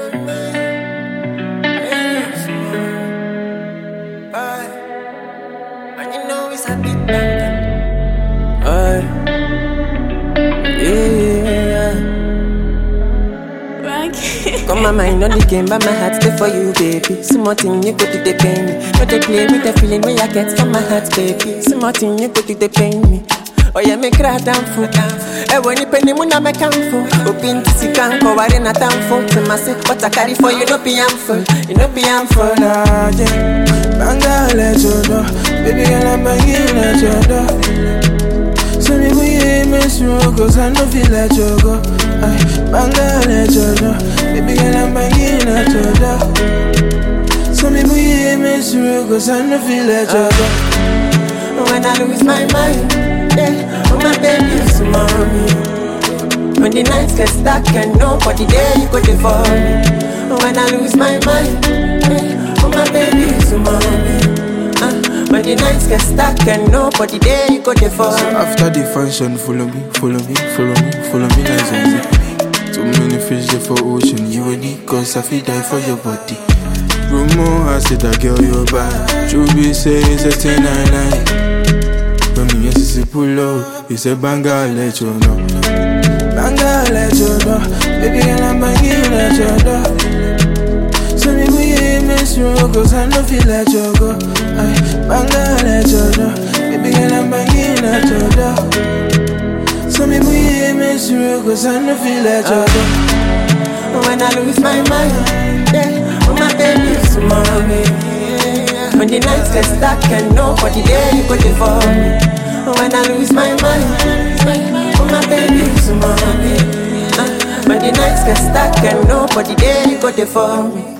And you know it's a big bang. Yeah. Come my mind on the game, but my heart stay for you, baby. Small thing you go to the pain me. But they play with the feeling when I get from my heart, baby. Small thing you go to the pain me. Oh yeah, me cry down for. When you penny muna me come for. Open to see can go worry not down for. To my say what I carry for you, no be harmful. You no be harmful, nah, yeah. Banga let you know, baby girl I'm banging at your door. So me we miss you, cause I no feel let you go. Banga let you know, baby girl I'm banging at your door. So me we miss you, cause I no feel let you go. When I lose my mind, yeah, oh my baby, it's mommy. When the nights get stuck and nobody there, you go there for me. When I lose my mind, yeah, oh my baby, it's mommy. When the nights get stuck and nobody there, you go there for so me. after the function, follow me like Zanzibar. Too many fish there for ocean, you and me, cause I feel die for your body. Rumor has said that girl you're bad. Truby say it's a 10 I like. When me yes it's a pull up, it's a banga let you know. Banga let you know, baby girl I'm banging at your door. So me we miss you, cause I no feel let you go. Banga let you know, baby girl I'm banging at your door. So me we miss you, cause I no feel let you go. When I lose my mind, yeah, oh my baby, it's mommy. When the nights get stuck and nobody there, you go there for me. When I lose my mind, oh my baby, it's mommy. When the nights get stuck and nobody there, you go there for me.